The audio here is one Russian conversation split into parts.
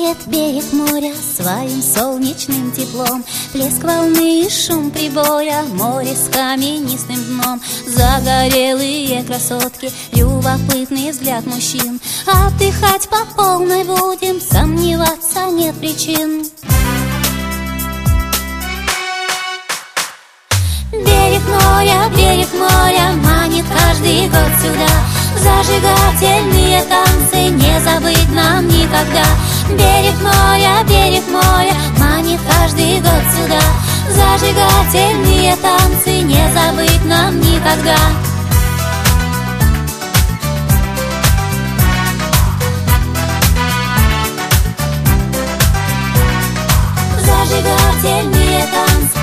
Согреет берег моря своим солнечным теплом, плеск волны и шум прибоя, море с каменистым дном. Загорелые красотки, любопытный взгляд мужчин. Отдыхать по полной будем, сомневаться нет причин. Берег моря манит каждый год сюда. Зажигательные танцы не забыть нам никогда. Берег моря манит каждый год сюда. Зажигательные танцы не забыть нам никогда. Зажигательные танцы.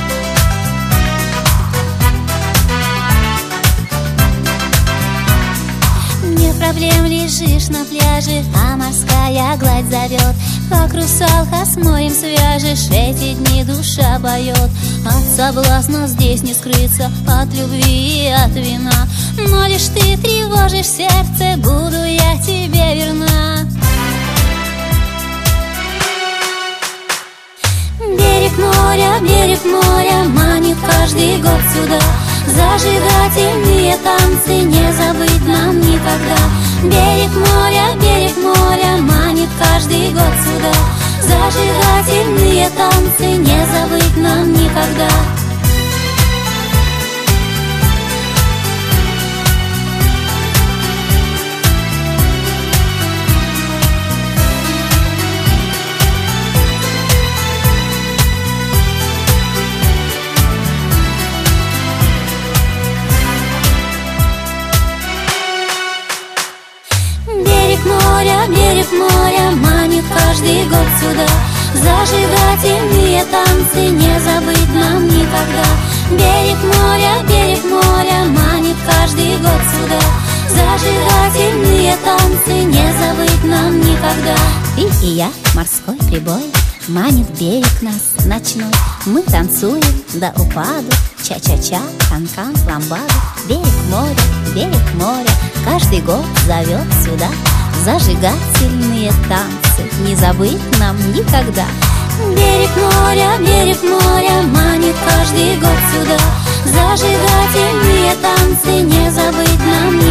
Нет проблем, лежишь на пляже, а морская гладь зовет. Как русалка с морем свяжешь, эти дни душа поет. От соблазна здесь не скрыться, от любви и от вина. Но лишь ты тревожишь сердце, буду я тебе верна. Берег моря манит каждый год сюда. Зажигательные танцы не забыть нам никогда. Берег моря манит каждый год сюда. Зажигательные танцы не забыть нам никогда. Берег моря манит каждый год сюда. Зажигательные танцы не забыть нам никогда. Берег моря манит каждый год сюда. Зажигательные танцы не забыть нам никогда. Ты и я, морской прибой, манит берег нас ночной. Мы танцуем до упаду, ча-ча-ча, кан-кан, ламбаду. Берег моря каждый год зовет сюда. Зажигательные танцы не забыть нам никогда. Берег моря манит каждый год сюда. Зажигательные танцы не забыть нам никогда.